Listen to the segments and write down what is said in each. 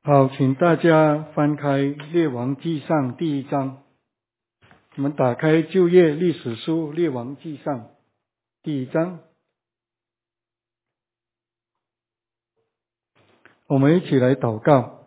好，请大家翻开列王纪上第1章。我们打开旧约历史书列王纪上第1章。我们一起来祷告。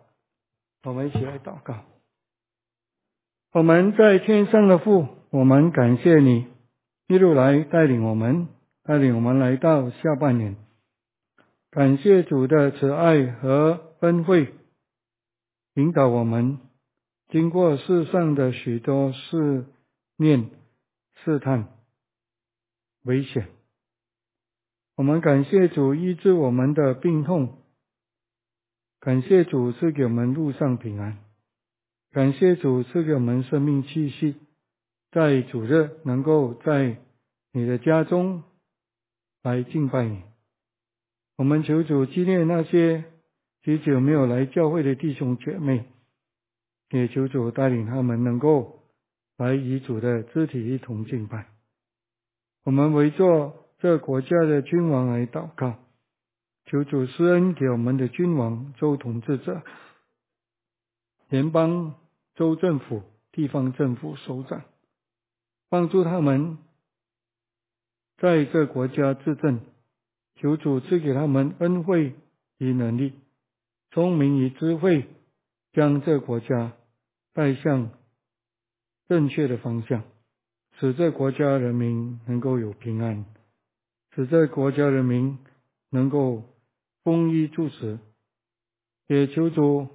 我们在天上的父，我们感谢你一路来带领我们来到下半年。感谢主的慈爱和恩惠，引导我们经过世上的许多试炼、试探、危险。我们感谢主医治我们的病痛，感谢主赐给我们路上平安，感谢主赐给我们生命气息，在主日能够在你的家中来敬拜你。我们求主纪念那些许久没有来教会的弟兄姐妹，也求主带领他们能够来与主的肢体一同敬拜。我们为做这国家的君王来祷告，求主施恩给我们的君王、州统治者、联邦、州政府、地方政府首长，帮助他们在这国家治政。求主赐给他们恩惠与能力、聪明与智慧，将这国家带向正确的方向，使这国家人民能够有平安，使这国家人民能够丰衣足食。也求主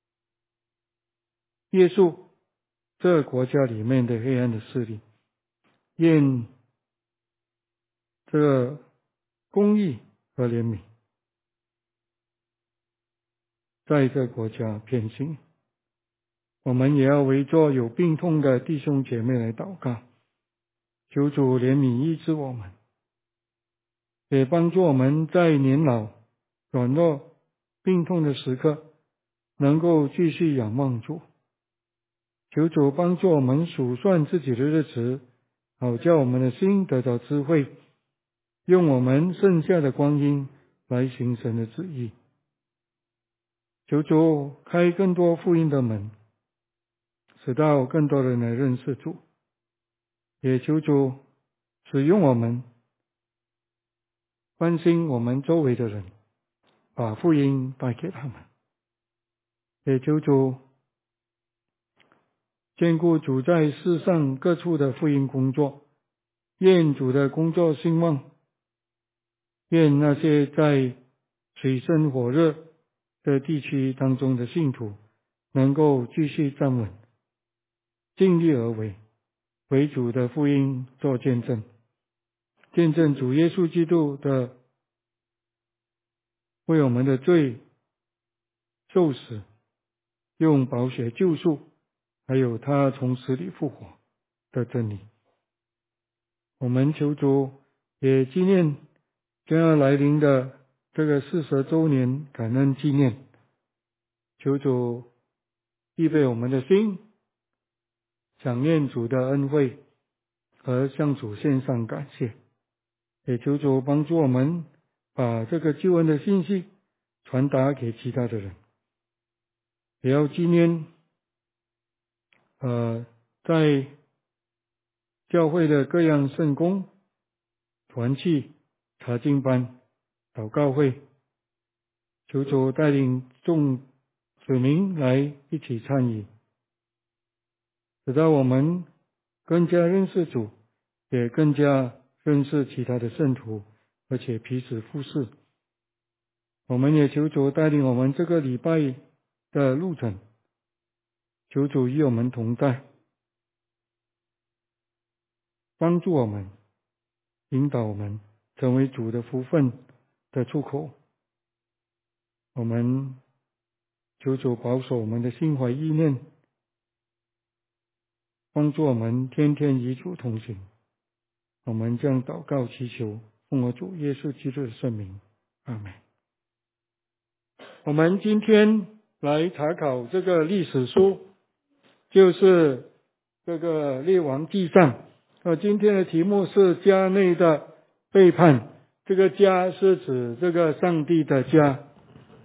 约束这国家里面的黑暗的势力，愿这个公义和怜悯在这国家遍行。我们也要为做有病痛的弟兄姐妹来祷告，求主怜悯医治我们，也帮助我们在年老、软弱、病痛的时刻能够继续仰望主。求主帮助我们数算自己的日子，好叫我们的心得到智慧，用我们剩下的光阴来行神的旨意。求主开更多福音的门，使到更多人来认识主。也求主使用我们，关心我们周围的人，把福音带给他们。也求主兼顾主在世上各处的福音工作，愿主的工作兴旺，愿那些在水深火热的地区当中的信徒能够继续站稳，尽力而为，为主的福音做见证，见证主耶稣基督的为我们的罪受死，用宝血救赎，还有他从死里复活的真理。我们求主也纪念将要来临的这个40周年感恩纪念，求主预备我们的心，想念主的恩惠和向主献上感谢。也求主帮助我们把这个救恩的信息传达给其他的人。也要纪念在教会的各样圣工、团契、查经班、祷告会，求主带领众子民来一起参与，使到我们更加认识主，也更加认识其他的圣徒，而且彼此服侍。我们也求主带领我们这个礼拜的路程，求主与我们同在，帮助我们，引导我们成为主的福分的出口。我们求主保守我们的心怀意念，帮助我们天天与主同行。我们将祷告祈求，奉我主耶稣基督的圣名，阿们。我们今天来查考这个历史书，就是这个列王纪上。今天的题目是家内的背叛。这个家是指这个上帝的家，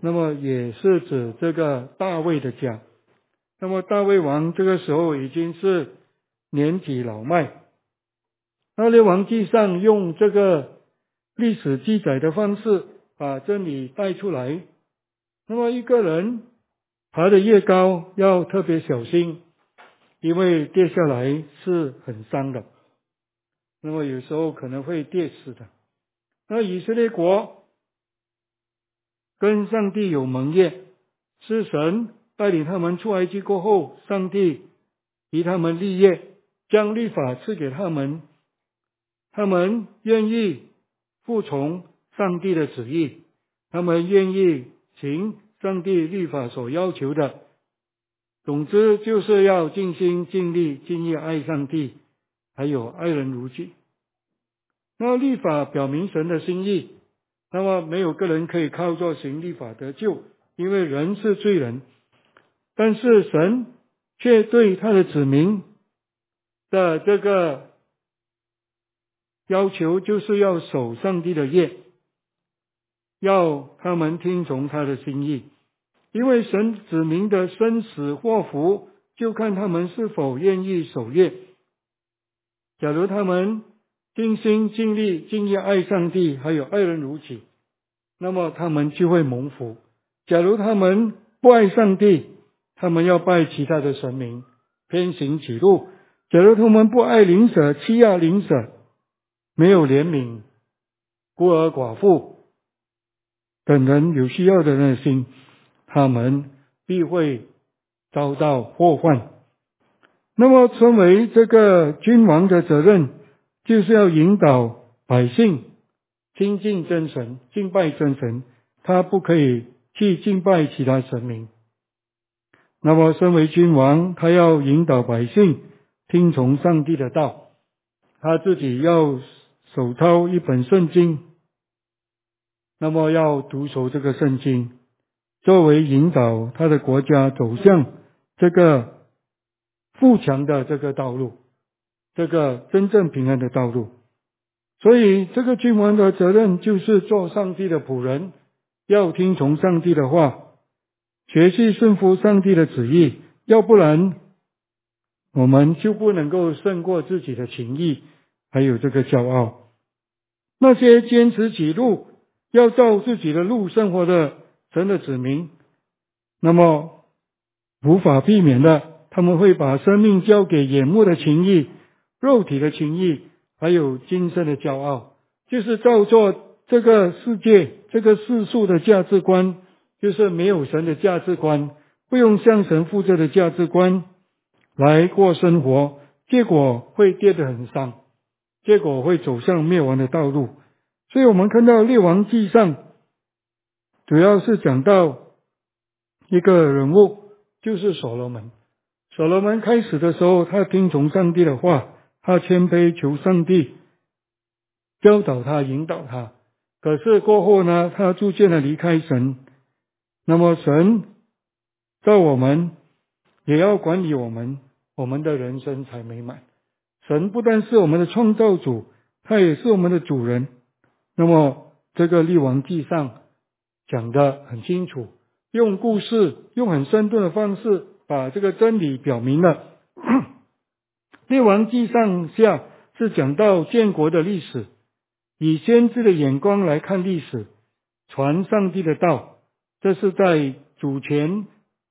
那么也是指这个大卫的家。那么大卫王这个时候已经是年纪老迈，那列王记上用这个历史记载的方式把真理带出来。那么一个人爬得越高，要特别小心，因为跌下来是很伤的，那么有时候可能会跌死的。那以色列国跟上帝有盟约，是神带领他们出埃及过后，上帝与他们立约，将律法赐给他们，他们愿意服从上帝的旨意，他们愿意行上帝律法所要求的。总之就是要尽心尽力尽意爱上帝，还有爱人如己。那律法表明神的心意，那么没有个人可以靠着行律法得救，因为人是罪人。但是神却对他的子民的这个要求，就是要守上帝的约，要他们听从他的心意。因为神子民的生死祸福，就看他们是否愿意守约。假如他们尽心尽力尽意爱上帝，还有爱人如己，那么他们就会蒙福。假如他们不爱上帝，他们要拜其他的神明，偏行己路。假如他们不爱邻舍，欺压邻舍，没有怜悯孤儿寡妇等人有需要的人的心，他们必会遭到祸患。那么身为这个君王的责任，就是要引导百姓亲近真神，敬拜真神，他不可以去敬拜其他神明。那么身为君王，他要引导百姓听从上帝的道，他自己要手抄一本圣经，那么要读熟这个圣经，作为引导他的国家走向这个富强的这个道路，这个真正平安的道路。所以这个君王的责任就是做上帝的仆人，要听从上帝的话，学习顺服上帝的旨意，要不然我们就不能够胜过自己的情意，还有这个骄傲。那些坚持己路，要照自己的路生活的神的子民，那么无法避免的，他们会把生命交给眼目的情意、肉体的情意，还有今生的骄傲，就是照做这个世界这个世俗的价值观，就是没有神的价值观，不用向神负责的价值观来过生活，结果会跌得很伤，结果会走向灭亡的道路。所以我们看到列王记上主要是讲到一个人物，就是所罗门。所罗门开始的时候，他听从上帝的话，他谦卑求上帝教导他引导他。可是过后呢，他逐渐的离开神。那么神造我们，也要管理我们，我们的人生才美满。神不但是我们的创造主，他也是我们的主人。那么这个列王记上讲得很清楚，用故事，用很生动的方式把这个真理表明了。列王记上下是讲到建国的历史，以先知的眼光来看历史，传上帝的道。这是在主前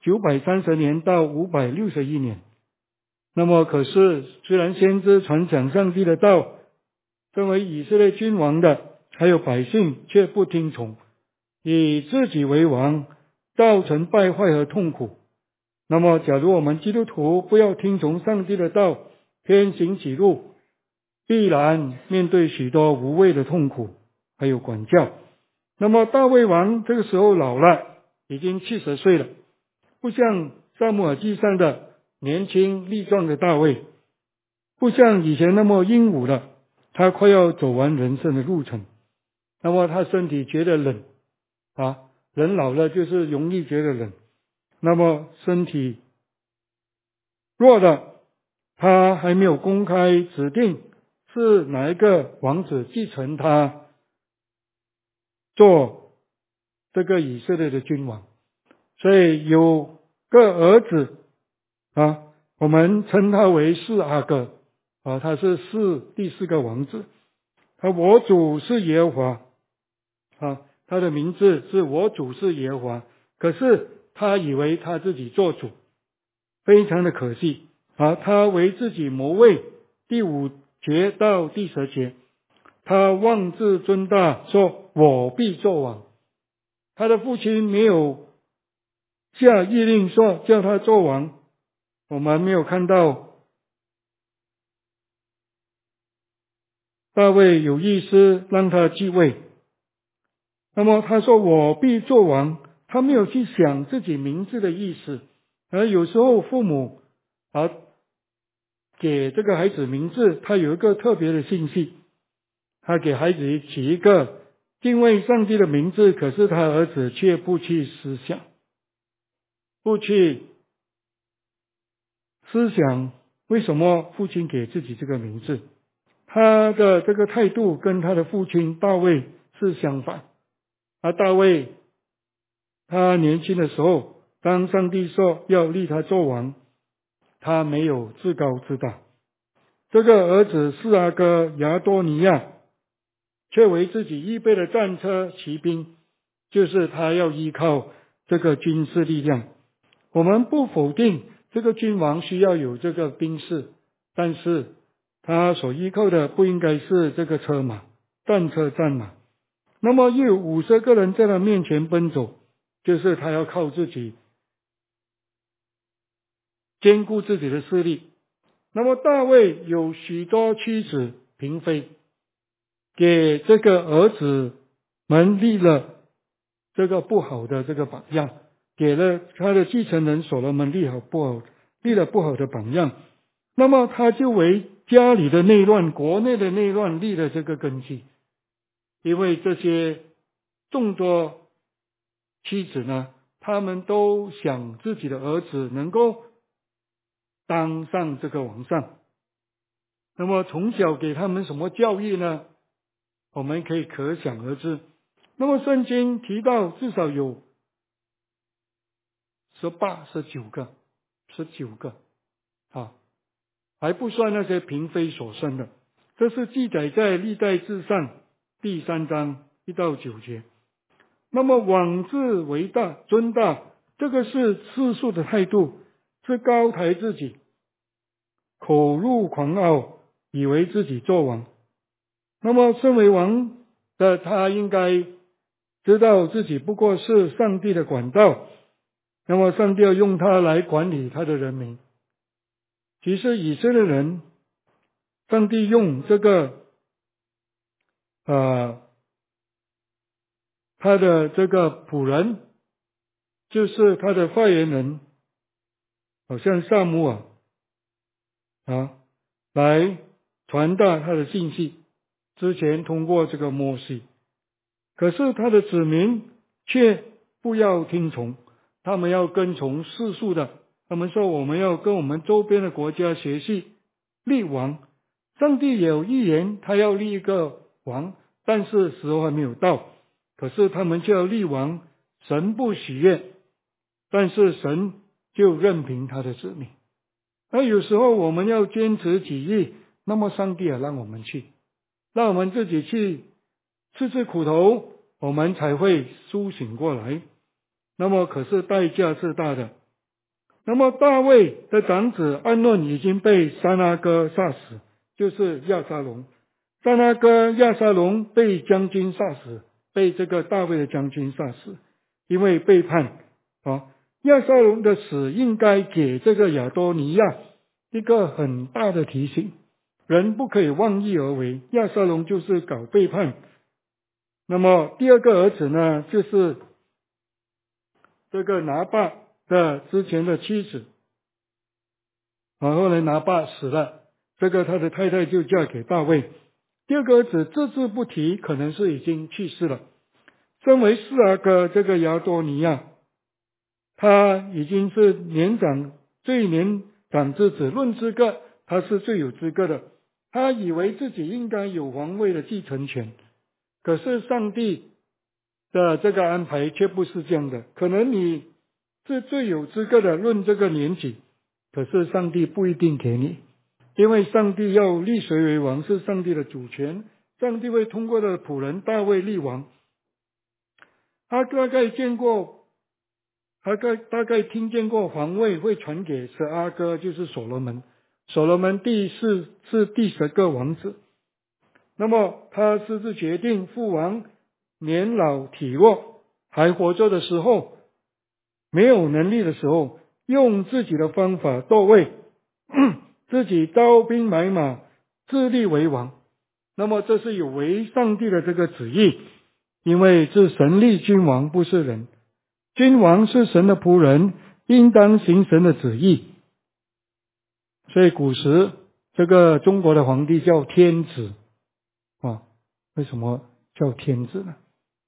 930年到561年。那么可是虽然先知传讲上帝的道，身为以色列君王的还有百姓却不听从，以自己为王，造成败坏和痛苦。那么假如我们基督徒不要听从上帝的道，偏行己路，必然面对许多无谓的痛苦还有管教。那么大卫王这个时候老了，已经70岁了，不像撒母耳记上的年轻力壮的大卫，不像以前那么英武了，他快要走完人生的路程。那么他身体觉得冷人老了就是容易觉得冷。那么身体弱的，他还没有公开指定是哪一个王子继承他做这个以色列的君王。所以有个儿子我们称他为示阿哥他是第四个王子。我主是耶和华他的名字是我主是耶和华，可是他以为他自己做主，非常的可惜他为自己谋位。第5节到第10节，他妄自尊大，说我必作王。他的父亲没有下谕令说叫他做王，我们没有看到大卫有意思让他继位。那么他说我必作王，他没有去想自己名字的意思。而有时候父母给这个孩子名字，他有一个特别的信息，他给孩子起一个敬畏上帝的名字，可是他儿子却不去思想为什么父亲给自己这个名字。他的这个态度跟他的父亲大卫是相反。大卫他年轻的时候，当上帝说要立他做王，他没有自高自大。这个儿子示阿哥亚多尼亚却为自己预备的战车骑兵，就是他要依靠这个军事力量。我们不否定这个君王需要有这个兵士，但是他所依靠的不应该是这个车马、战车、战马。那么又有50个人在他面前奔走，就是他要靠自己兼顾自己的势力。那么大卫有许多妻子嫔妃，给这个儿子们立了这个不好的这个榜样，给了他的继承人所罗门立了不好的榜样。那么他就为家里的内乱、国内的内乱立了这个根基。因为这些众多妻子呢，他们都想自己的儿子能够当上这个王上。那么从小给他们什么教育呢？我们可以可想而知。那么圣经提到至少有19个还不算那些嫔妃所生的。这是记载在历代志上第3章1到9节。那么妄自为大、尊大，这个是世俗的态度，是高抬自己，口入狂傲，以为自己做王。那么身为王的他应该知道自己不过是上帝的管道，那么上帝要用他来管理他的人民。其实以色列人，上帝用这个他的这个仆人，就是他的发言人，好像撒母耳来传达他的信息。之前通过这个摩西，可是他的子民却不要听从，他们要跟从世俗的。他们说我们要跟我们周边的国家学习立王。上帝也有预言他要立一个王，但是时候还没有到，可是他们就要立王，神不喜悦，但是神就任凭他的子民。而有时候我们要坚持己意，那么上帝也让我们去，让我们自己去吃苦头，我们才会苏醒过来。那么可是代价是大的。那么大卫的长子暗论已经被撒拉哥杀死，就是亚撒龙。撒拉哥亚撒龙被将军杀死，被这个大卫的将军杀死，因为背叛亚撒龙的死应该给这个亚多尼亚一个很大的提醒，人不可以妄意而为。亚撒龙就是搞背叛。那么第二个儿子呢，就是这个拿八的之前的妻子后来拿八死了，这个他的太太就嫁给大卫。第二个儿子只字不提，可能是已经去世了。身为示阿哥这个亚多尼亚，他已经是最年长之子，论资格他是最有资格的。他以为自己应该有皇位的继承权，可是上帝的这个安排却不是这样的。可能你是最有资格的论这个年纪，可是上帝不一定给你，因为上帝要立谁为王是上帝的主权，上帝会通过的仆人大卫立王。他大概听见过皇位会传给十二个，就是所罗门。所罗门是第10个王子。那么他私自决定父王年老体弱还活着的时候，没有能力的时候，用自己的方法夺位，自己招兵买马，自立为王。那么这是有违上帝的这个旨意，因为是神立君王，不是人。君王是神的仆人，应当行神的旨意。所以古时这个中国的皇帝叫天子啊，为什么叫天子呢？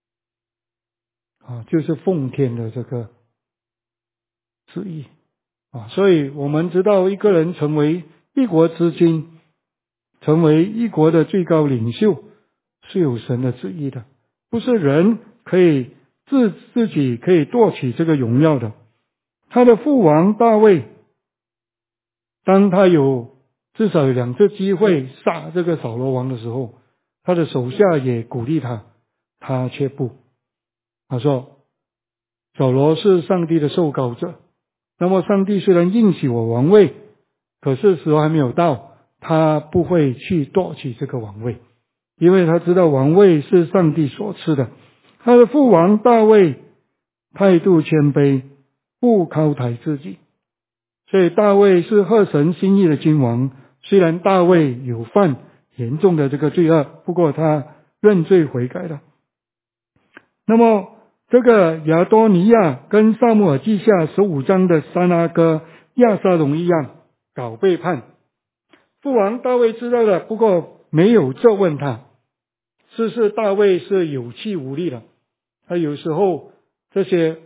就是奉天的这个旨意啊。所以我们知道一个人成为一国之君，成为一国的最高领袖，是有神的旨意的，不是人可以自己可以夺取这个荣耀的。他的父王大卫，当他至少有2次机会杀这个扫罗王的时候，他的手下也鼓励他，他却不。他说扫罗是上帝的受膏者，那么上帝虽然应许我王位，可是时候还没有到，他不会去夺取这个王位，因为他知道王位是上帝所赐的。他的父王大卫态度谦卑，不高抬自己，所以大卫是合神心意的君王。虽然大卫有犯严重的这个罪恶，不过他认罪悔改了。那么这个亚多尼亚跟撒母耳记下15章的三阿哥亚撒龙一样搞背叛，父王大卫知道了，不过没有责问他。大卫是有气无力的，他有时候这些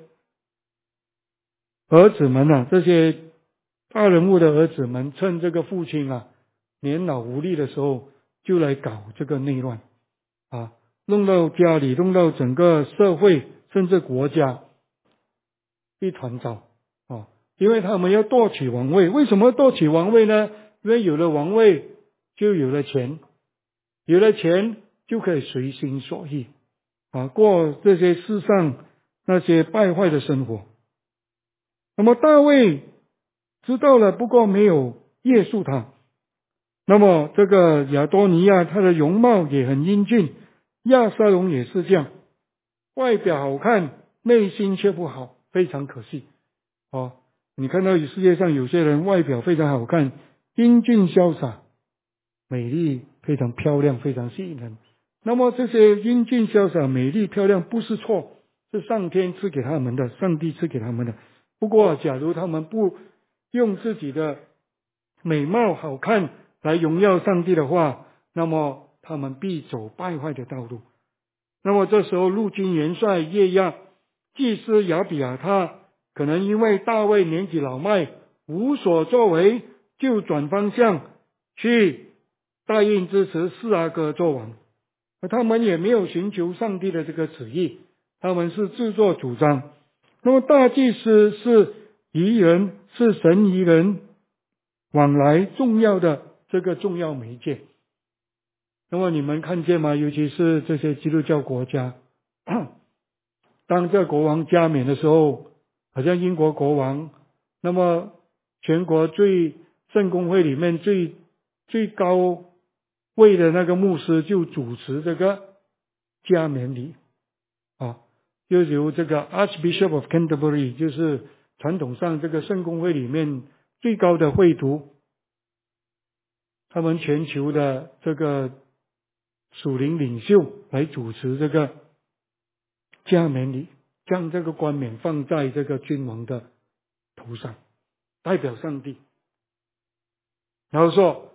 儿子们这些大人物的儿子们趁这个父亲年老无力的时候，就来搞这个内乱弄到家里，弄到整个社会甚至国家一团糟因为他们要夺取王位。为什么夺取王位呢？因为有了王位就有了钱，有了钱就可以随心所欲过这些世上那些败坏的生活。那么大卫知道了，不过没有约束他。那么这个亚多尼亚他的容貌也很英俊，亚撒龙也是这样，外表好看，内心却不好，非常可惜你看到世界上有些人外表非常好看，英俊潇洒，美丽，非常漂亮，非常吸引人。那么这些英俊潇洒、美丽漂亮不是错，是上天赐给他们的，上帝赐给他们的。不过假如他们不用自己的美貌好看来荣耀上帝的话，那么他们必走败坏的道路。那么这时候陆军元帅约押、祭司亚比亚他可能因为大卫年纪老迈无所作为，就转方向去答应支持示阿哥做王，而他们也没有寻求上帝的这个旨意，他们是自作主张。那么大祭司是仪人，是神仪人往来重要的这个重要媒介。那么你们看见吗？尤其是这些基督教国家，当这个国王加冕的时候，好像英国国王，那么全国圣公会里面最高位的那个牧师就主持这个加冕礼就由这个 Archbishop of Canterbury， 就是传统上这个圣公会里面最高的会徒，他们全球的这个属灵领袖来主持这个加冕礼，将这个冠冕放在这个君王的头上，代表上帝，然后说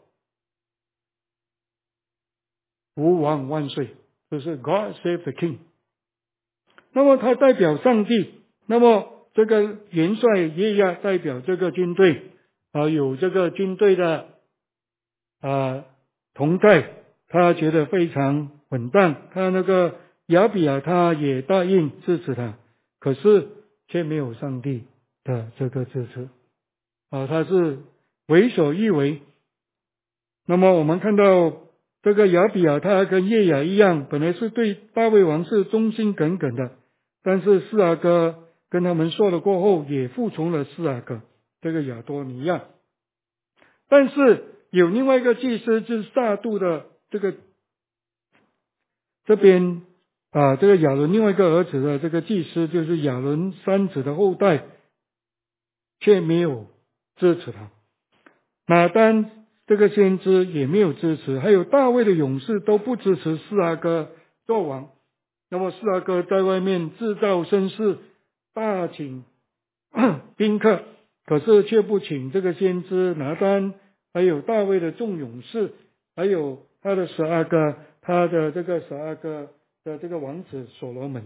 吾王万岁，就是 God save the king。 那么他代表上帝，那么这个元帅约押代表这个军队有这个军队的同在，他觉得非常稳当，他那个亚比亚他也答应支持他，可是却没有上帝的这个支持他是为所欲为。那么我们看到这个亚比亚他跟叶雅一样，本来是对大卫王是忠心耿耿的，但是示阿哥跟他们说了过后，也服从了示阿哥这个亚多尼亚。但是有另外一个祭司，就是撒杜的这边这个亚伦另外一个儿子的这个祭司，就是亚伦三子的后代，却没有支持他。拿单这个先知也没有支持，还有大卫的勇士都不支持示阿哥做王。那么示阿哥在外面制造声势，大请宾客，可是却不请这个先知拿单，还有大卫的众勇士，还有他的12个，他的这个12个的这个王子所罗门，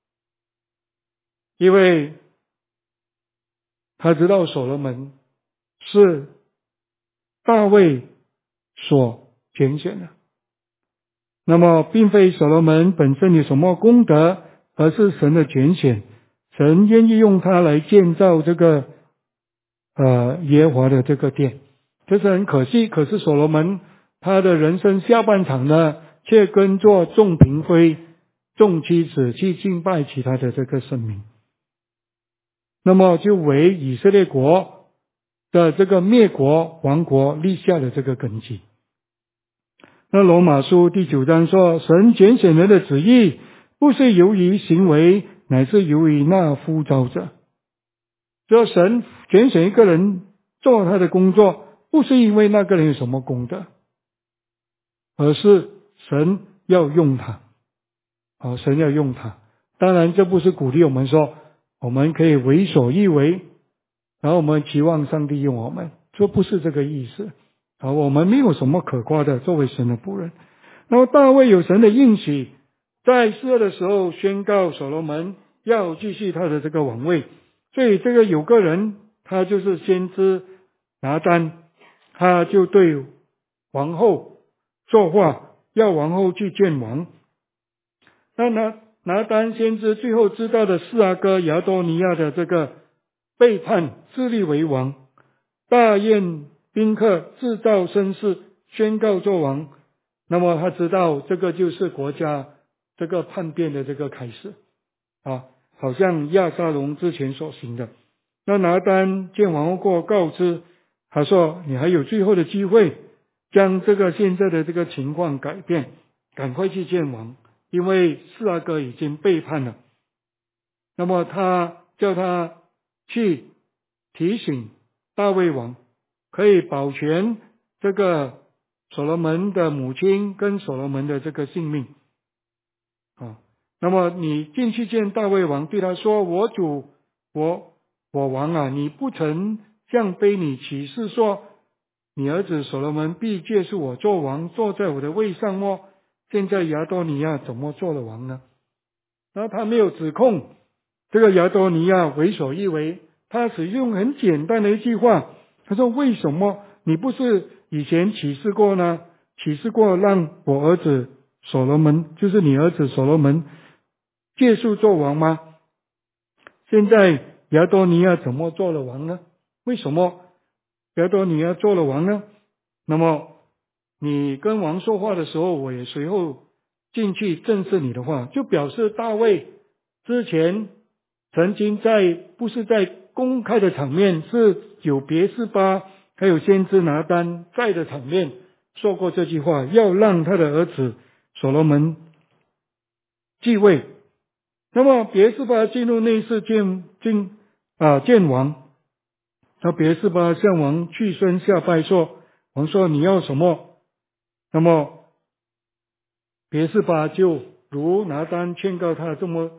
因为他知道所罗门是大卫所拣选的。那么并非所罗门本身有什么功德，而是神的拣选，神愿意用他来建造这个耶和华的这个殿，这是很可惜。可是所罗门他的人生下半场呢，却跟着众嫔妃、众妻子去敬拜其他的这个神明，那么就为以色列国的这个灭国亡国立下了这个根基。那罗马书第9章说，神拣选人的旨意不是由于行为，乃是由于那呼召者。说神拣选一个人做他的工作，不是因为那个人有什么功德，而是神要用他。神要用他。当然这不是鼓励我们说我们可以为所欲为，然后我们期望上帝用我们，这不是这个意思。我们没有什么可夸的，作为神的仆人。然后大卫有神的应许，在42的时候宣告所罗门要继续他的这个王位，所以这个有个人，他就是先知拿单，他就对王后说话，要王后去见王。那拿单先知最后知道的示阿哥亚多尼亚的这个背叛，自立为王，大宴宾客，制造声势，宣告做王。那么他知道这个就是国家这个叛变的这个开始好像亚撒龙之前所行的。那拿单见王后过，告知他说，你还有最后的机会将这个现在的这个情况改变，赶快去见王，因为示阿哥已经背叛了。那么他叫他去提醒大卫王，可以保全这个所罗门的母亲跟所罗门的这个性命那么你进去见大卫王，对他说，我主我王啊，你不曾向卑你起誓说，你儿子所罗门必借束我做王，坐在我的位上么？现在亚多尼亚怎么做了王呢？然后他没有指控这个亚多尼亚为所欲为，他只用很简单的一句话，他说，为什么你不是以前起誓过呢？起誓过让我儿子所罗门，就是你儿子所罗门借束做王吗？现在亚多尼亚怎么做了王呢？为什么亚多尼亚做了王呢？那么你跟王说话的时候，我也随后进去正视你的话，就表示大卫之前曾经不是在公开的场面，是有别是巴还有先知拿单在的场面说过这句话，要让他的儿子所罗门继位。那么别是巴进入内室见王，那别是巴向王屈身下拜说，王说你要什么？那么别是巴就如拿单劝告他这么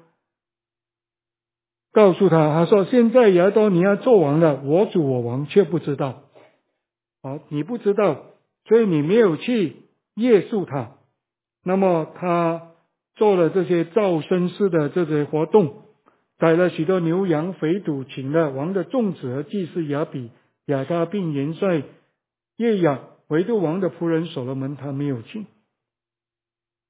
告诉他，他说现在亚多尼亚做王了，我主我王却不知道你不知道，所以你没有去约束他。那么他做了这些造声势的这些活动，宰了许多牛羊肥犊，请了王的众子和祭司亚他并元帅耶雅，唯独王的仆人所罗门他没有请。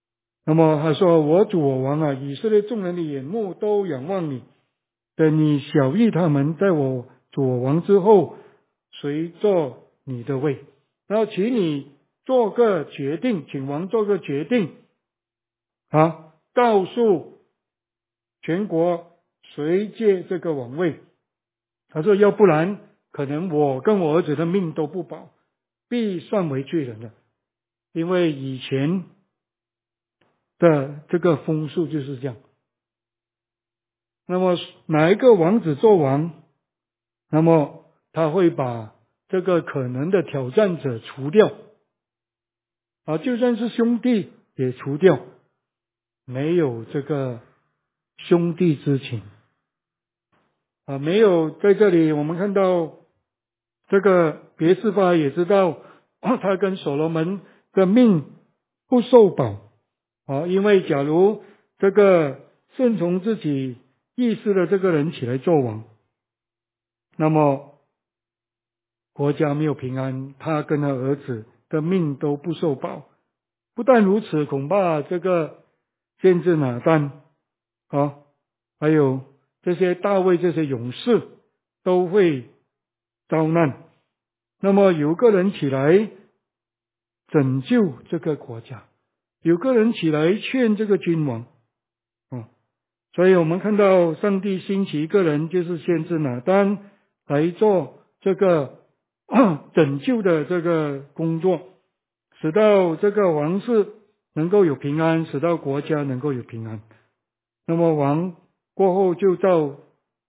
那么他说：我主我王啊，以色列众人的眼目都仰望你，等你晓谕他们，在我主我王之后，谁做你的位？然后请你做个决定，请王做个决定啊，告诉全国谁接这个王位。他说要不然可能我跟我儿子的命都不保，必算为罪人的。因为以前的这个风俗就是这样，那么哪一个王子做王，那么他会把这个可能的挑战者除掉啊，就算是兄弟也除掉，没有这个兄弟之情啊，没有。在这里我们看到这个别是巴也知道他跟所罗门的命不受保啊，因为假如这个顺从自己意思的这个人起来做王，那么国家没有平安，他跟他儿子的命都不受保。不但如此，恐怕这个先知拿单啊，还有这些大卫这些勇士都会遭难。那么有个人起来拯救这个国家，有个人起来劝这个君王啊，所以我们看到上帝兴起一个人，就是先知拿单来做这个拯救的这个工作，使到这个王室能够有平安，使到国家能够有平安。那么王过后就照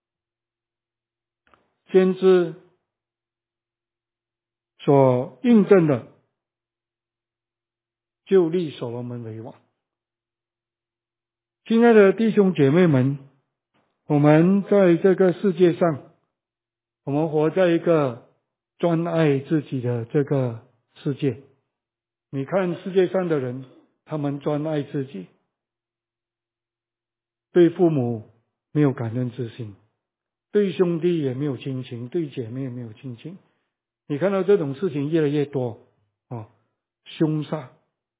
先知所印证的，就立所罗门为王。亲爱的弟兄姐妹们，我们在这个世界上，我们活在一个专爱自己的这个世界。你看世界上的人，他们专爱自己，对父母没有感恩之心，对兄弟也没有亲情，对姐妹也没有亲情。你看到这种事情越来越多啊，凶杀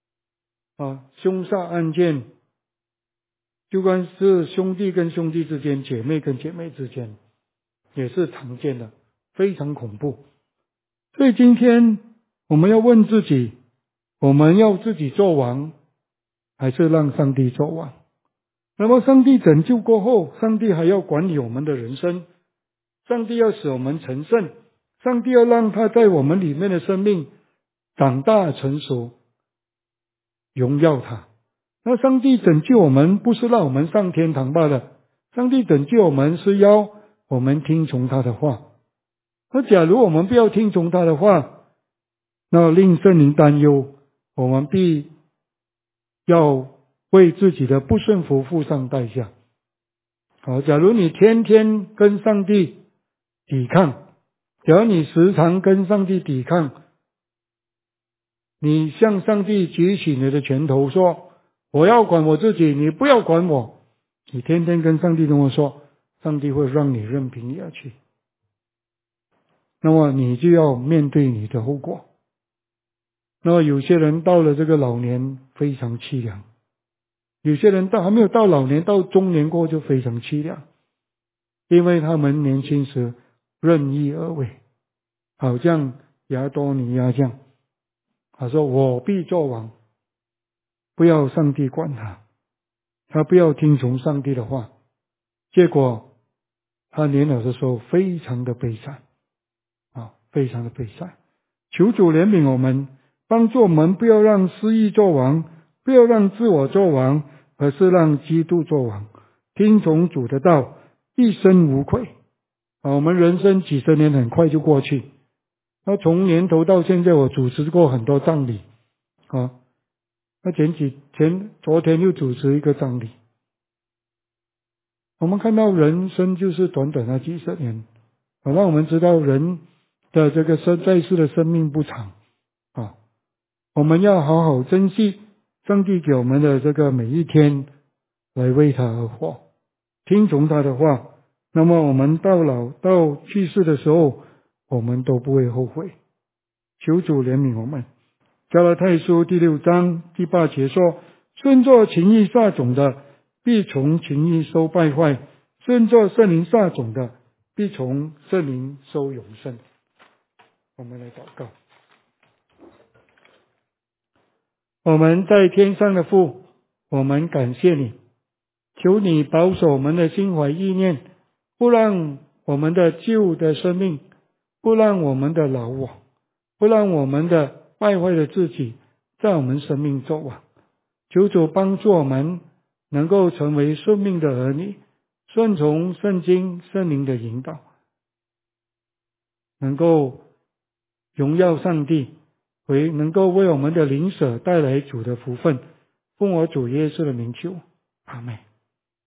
案件，就算是兄弟跟兄弟之间，姐妹跟姐妹之间，也是常见的，非常恐怖。所以今天我们要问自己，我们要自己做王，还是让上帝做王？那么上帝拯救过后，上帝还要管理我们的人生，上帝要使我们成圣，上帝要让他在我们里面的生命长大成熟，荣耀他。那上帝拯救我们不是让我们上天堂罢了，上帝拯救我们是要我们听从他的话。那假如我们不要听从他的话，那令圣灵担忧，我们必要为自己的不顺服付上代价。好，假如你天天跟上帝抵抗，假如你时常跟上帝抵抗，你向上帝举起你的拳头说，我要管我自己，你不要管我。你天天跟上帝这么说，上帝会让你任凭你而去。那么你就要面对你的后果。那么有些人到了这个老年非常凄凉，有些人还没有到老年，到中年过后就非常凄凉，因为他们年轻时任意而为，好像亚多尼亚这样，他说我必作王，不要上帝管他，他不要听从上帝的话，结果他年老的时候非常的悲惨非常的悲惨。求主怜悯我们，帮助我们不要让私意作王，不要让自我作王，而是让基督作王，听从主的道，一生无愧我们人生几十年很快就过去，那从年头到现在我主持过很多葬礼那昨天又主持一个葬礼。我们看到人生就是短短的几十年让我们知道人的这个在世的生命不长我们要好好珍惜上帝给我们的这个每一天，来为他而活，听从他的话，那么我们到去世的时候，我们都不会后悔。求主怜悯我们。加拉太书第6章第8节说， 顺作情欲撒种的，必从情欲收败坏；顺作圣灵撒种的，必从圣灵收永生。我们来祷告。我们在天上的父，我们感谢你，求你保守我们的心怀意念，不让我们的旧的生命，不让我们的老我，不让我们的败坏的自己在我们生命中求主帮助我们能够成为生命的儿女，顺从圣经圣灵的引导，能够荣耀上帝，能够为我们的灵舍带来主的福分。奉我主耶稣的名求，阿们。